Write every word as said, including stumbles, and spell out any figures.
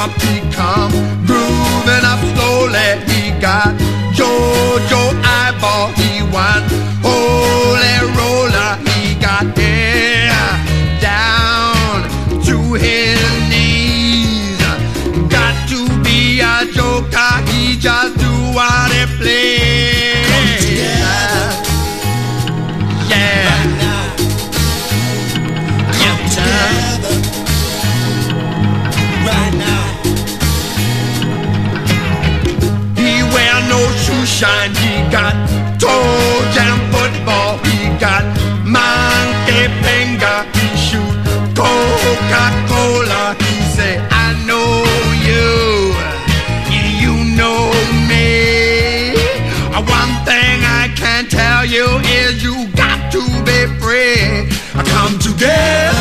up, he come grooving up slowly. He got Jojo eyeball, he won holy roller. He got hair down to his knees. Got to be a joker, he just do what he please. Yeah. Right now. Come together. Right now. He wear no shoe shine, he got toe jam football, he got monkey finger, he shoot Coca-Cola. He say, I know you, you know me. One thing I can tell you is you got to be free. Come together.